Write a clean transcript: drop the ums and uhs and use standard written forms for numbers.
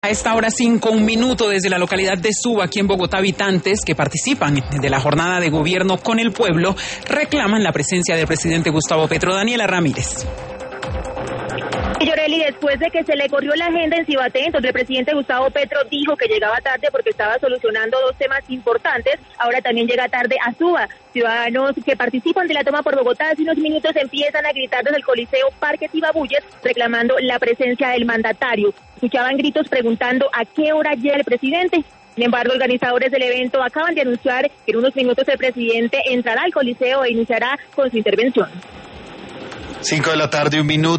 A esta hora 5:01 desde la localidad de Suba, aquí en Bogotá, habitantes que participan de la jornada de gobierno con el pueblo reclaman la presencia del presidente Gustavo Petro. Daniela Ramírez. Yoreli, después de que se le corrió la agenda en Cibaté, donde el presidente Gustavo Petro dijo que llegaba tarde porque estaba solucionando dos temas importantes, ahora también llega tarde a Suba. Ciudadanos que participan de la toma por Bogotá hace unos minutos empiezan a gritar desde el Coliseo Parques y Babulles reclamando la presencia del mandatario. Escuchaban gritos preguntando a qué hora llega el presidente. Sin embargo, organizadores del evento acaban de anunciar que en unos minutos el presidente entrará al Coliseo e iniciará con su intervención. 5 de la tarde, 1 minuto.